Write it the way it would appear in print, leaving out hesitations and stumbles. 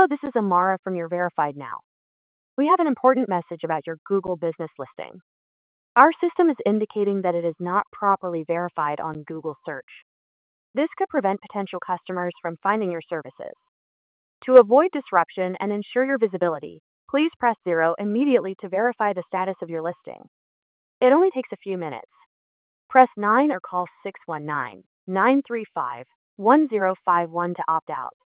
Hello, this is Amara from your Verified Now. We have an important message about your Google business listing. Our system is indicating that it is not properly verified on Google search. This could prevent potential customers from finding your services. To avoid disruption and ensure your visibility, please press 0 immediately to verify the status of your listing. It only takes a few minutes. Press 9 or call 619-935-1051 to opt out.